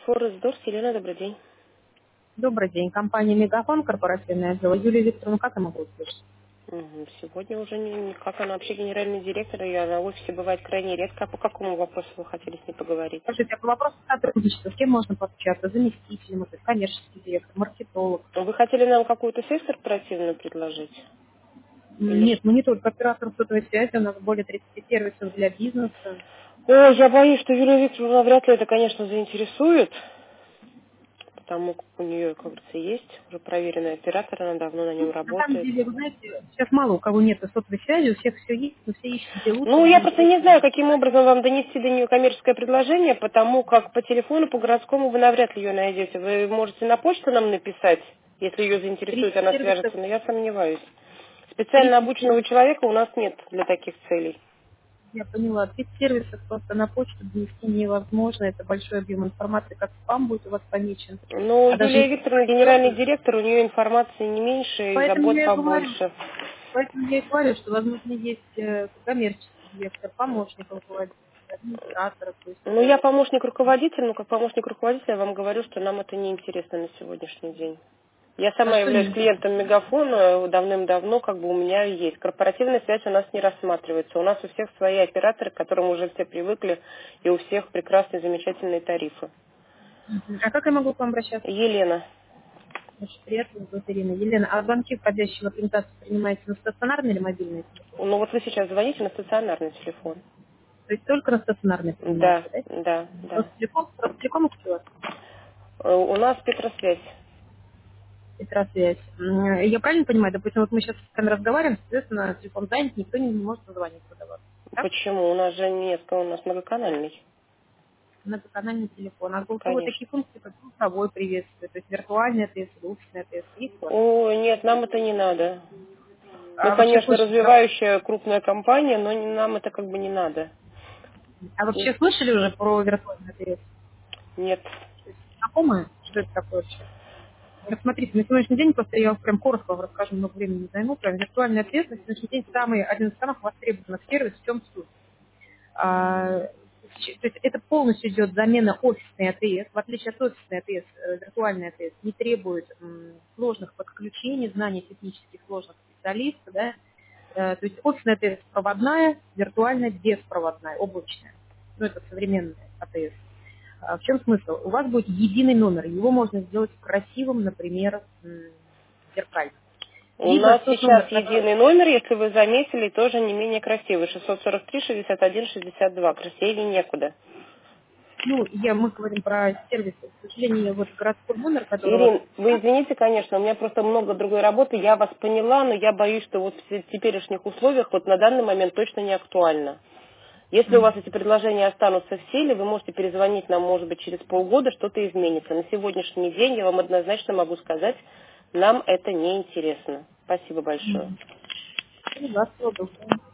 Форест Дорс, Елена, добрый день. Добрый день. Компания «Мегафон», корпоративное отдел. Юлия Викторовна, как я могу услышать? Сегодня уже никак, она вообще генеральный директор, и она в офисе бывает крайне редко. А по какому вопросу вы хотели с ней поговорить? Скажите, а по вопросу сотрудничества, с кем можно пообщаться? Заместителем, это коммерческий директор, маркетолог? Вы хотели нам какую-то связь корпоративную предложить? Или Нет, мы не только оператор сотовой связи, у нас более 30 сервисов для бизнеса. Ой, я боюсь, что Юлию Викторовну вряд ли это, конечно, заинтересует, потому как у нее, как говорится, есть уже проверенный оператор, она давно на нем На самом работает. деле, вы знаете, сейчас мало у кого нет сотовой связи, у всех все есть, но все ищут, где лучше, Ну, где я просто не интереснее. знаю, каким образом вам донести до нее коммерческое предложение, потому как по телефону, по городскому вы навряд ли ее найдете. Вы можете на почту нам написать, если ее заинтересует, 30 она сервисов, свяжется, но я сомневаюсь. Специально 30 обученного сервисов. человека у нас нет для таких целей. Я поняла. 30 сервисов просто на почту донести невозможно. Это большой объем информации, как спам будет у вас помечен. Но А даже Юлия если Викторовна, генеральный придет, директор, у нее информации не меньше и поэтому забот я и говорю, побольше. что, возможно, есть коммерческий директор, помощник руководителя, администратора. То есть, Ну, я помощник руководителя, но как помощник руководителя я вам говорю, что нам это не интересно на сегодняшний день. Я а сама что являюсь не интересно? клиентом Мегафона давным-давно, как бы у меня есть. Корпоративная связь у нас не рассматривается. У нас у всех свои операторы, к которым уже все привыкли, и у всех прекрасные, замечательные тарифы. А как я могу к вам обращаться? Елена. Очень приятно, зовут Ирина. Елена, а звонки, входящие в презентацию, принимаете на стационарный или мобильный телефон? Ну вот вы сейчас звоните на стационарный телефон. То есть только на стационарный принимаете, Да, да? да, да. Ростелеком кто? У нас Петросвязь. Петросвязь. Я правильно понимаю, допустим, вот мы сейчас с вами разговариваем, соответственно, телефон занят, никто не может позвонить туда вас. Так? Почему? У нас же несколько, у нас многоканальный. Многоканальный телефон. А голосовые Конечно. такие функции, как голосовой приветствие, то есть виртуальный ответ, или офисный ответ, есть у вас? О, нет, нам это не надо. Мы, А вообще конечно, слышали, развивающая крупная компания, но нам это как бы не надо. а вообще слышали уже про виртуальный ответ? Нет. То есть знакомы, что это такое вообще? Вот смотрите, на сегодняшний день, просто я вам прям коротко вам расскажу, много времени не займу, прям виртуальный ответ на сегодняшний день один из самых востребованных сервисов, в чем суть. То есть это полностью идет замена офисной АТС. В отличие от офисной АТС, виртуальная АТС не требует сложных подключений, знаний технических сложных специалистов. Да? То есть офисная АТС проводная, виртуальная беспроводная, облачная. Ну, это современная АТС. В чем смысл? У вас будет единый номер. Его можно сделать красивым, например, зеркальным. У Либо нас тот номер, сейчас который... единый номер, если вы заметили, тоже не менее красивый. 643-61-62. Красивее некуда. Ну, мы говорим про сервисы. К сожалению, вот городской номер, который у вас... Ирин, вы извините, конечно, у меня просто много другой работы, я вас поняла, но я боюсь, что вот в теперешних условиях вот на данный момент точно не актуально. Если у вас эти предложения останутся в силе, вы можете перезвонить нам, может быть, через полгода, что-то изменится. На сегодняшний день я вам однозначно могу сказать, нам это не интересно. Спасибо большое. Вас